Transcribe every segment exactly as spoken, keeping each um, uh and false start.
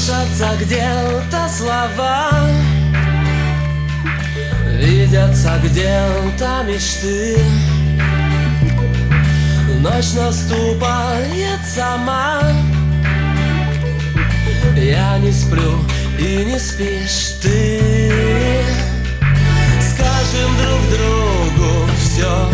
Слышатся где-то слова, видятся где-то мечты. Ночь наступает сама, я не сплю и не спишь ты. Скажем друг другу все,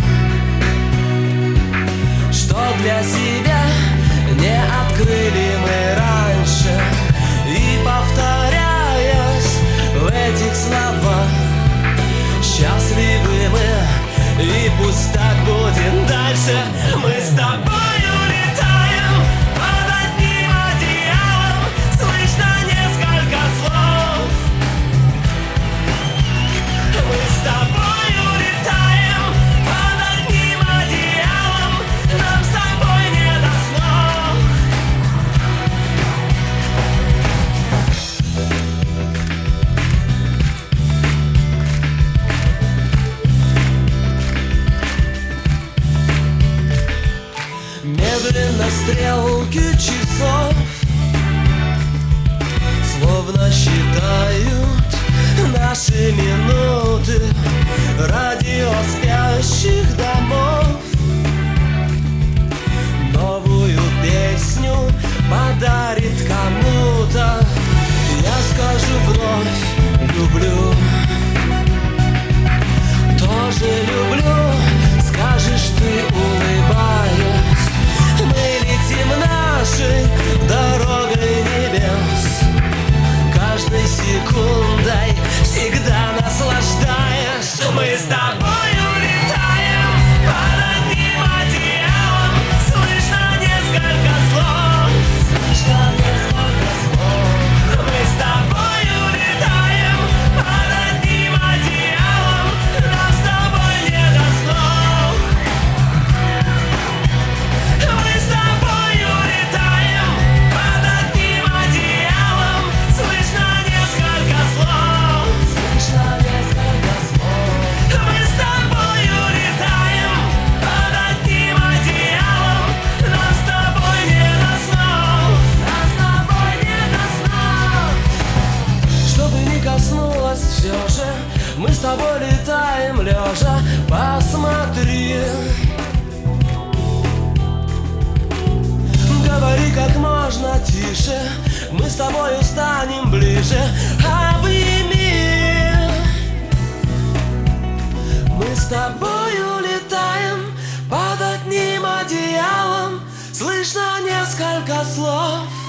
что для себя не открыли мы раньше. И повторяясь в этих словах, счастливы мы, и пусть так будет дальше. Мы с тобою летаем под одним одеялом, слышно несколько слов. Мы с тобою летаем под одним одеялом, нам с тобой не до снов. Медленно стрелки часов словно считают наши минуты. Радио спящих домов новую песню подарит кому-то. Я скажу вновь люблю, тоже люблю. Скажешь ты, улыбаясь, мы летим нашей дорогой небес, каждой секундой всегда наслаждаясь. Мы с тобою летаем под одним одеялом, слышно несколько слов. Слышно несколько слов. Мы с тобою летаем под одним одеялом, нам с тобой не до снов. Мы с тобою летаем под одним одеялом, слышно несколько слов. Слышно несколько слов. Мы с тобою летаем под одним одеялом, нам с тобой не до снов. Нам с тобой не до снов. Чтобы не коснулось все же, мы с тобой летаем лежа. Посмотри, говори как можно тише, мы с тобою станем ближе. Обними, мы с тобою летаем под одним одеялом, слышно несколько слов.